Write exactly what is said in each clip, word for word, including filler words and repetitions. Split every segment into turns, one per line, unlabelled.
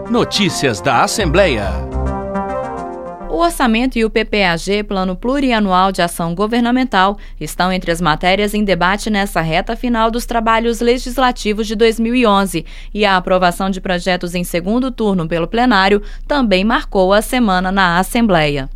Notícias da Assembleia.
O orçamento e o P P A G, Plano Plurianual de Ação Governamental, estão entre as matérias em debate nessa reta final dos trabalhos legislativos de dois mil e onze, e a aprovação de projetos em segundo turno pelo plenário também marcou a semana na Assembleia.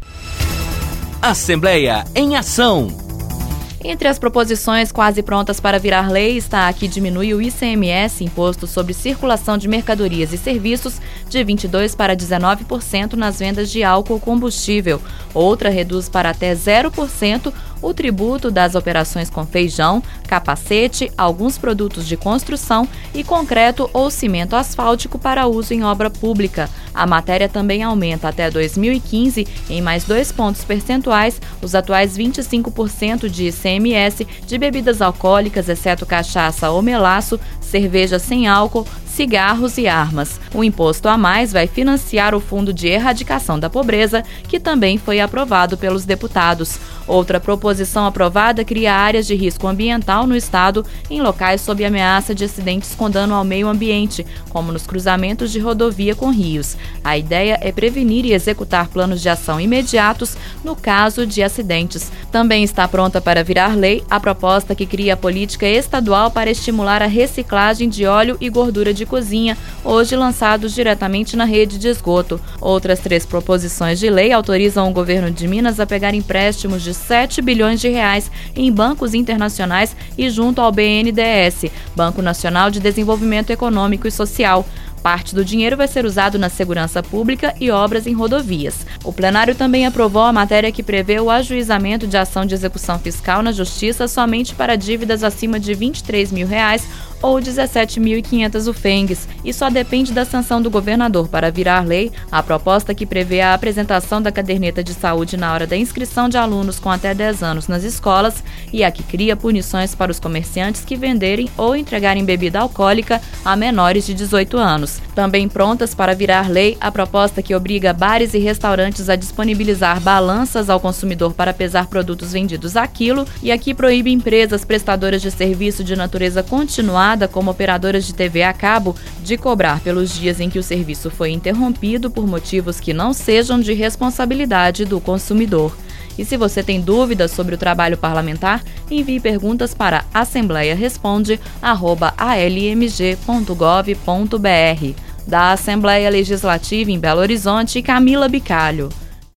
Assembleia em Ação.
Entre as proposições quase prontas para virar lei está a que diminui o I C M S, Imposto sobre Circulação de Mercadorias e Serviços, de vinte e dois por cento para dezenove por cento nas vendas de álcool combustível. Outra reduz para até zero por cento o tributo das operações com feijão, capacete, alguns produtos de construção e concreto ou cimento asfáltico para uso em obra pública. A matéria também aumenta até dois mil e quinze, em mais dois pontos percentuais, os atuais vinte e cinco por cento de I C M S de bebidas alcoólicas, exceto cachaça ou melaço, cerveja sem álcool, cigarros e armas. O imposto a mais vai financiar o Fundo de Erradicação da Pobreza, que também foi aprovado pelos deputados. Outra proposição aprovada cria áreas de risco ambiental no estado em locais sob ameaça de acidentes com dano ao meio ambiente, como nos cruzamentos de rodovia com rios. A ideia é prevenir e executar planos de ação imediatos no caso de acidentes. Também está pronta para virar lei a proposta que cria a política estadual para estimular a reciclagem de óleo e gordura de cozinha, hoje lançados diretamente na rede de esgoto. Outras três proposições de lei autorizam o governo de Minas a pegar empréstimos de sete bilhões de reais em bancos internacionais e junto ao B N D E S, Banco Nacional de Desenvolvimento Econômico e Social. Parte do dinheiro vai ser usado na segurança pública e obras em rodovias. O plenário também aprovou a matéria que prevê o ajuizamento de ação de execução fiscal na Justiça somente para dívidas acima de vinte e três mil reais ou dezessete mil e quinhentas U F E N Gs, e só depende da sanção do governador para virar lei a proposta que prevê a apresentação da caderneta de saúde na hora da inscrição de alunos com até dez anos nas escolas e a que cria punições para os comerciantes que venderem ou entregarem bebida alcoólica a menores de dezoito anos. Também prontas para virar lei a proposta que obriga bares e restaurantes a disponibilizar balanças ao consumidor para pesar produtos vendidos a quilo e a que proíbe empresas prestadoras de serviço de natureza continuada, como operadoras de T V a cabo, de cobrar pelos dias em que o serviço foi interrompido por motivos que não sejam de responsabilidade do consumidor. E se você tem dúvidas sobre o trabalho parlamentar, envie perguntas para assembleia responde arroba a l m g ponto gov ponto b r. Da Assembleia Legislativa em Belo Horizonte, Camila Bicalho.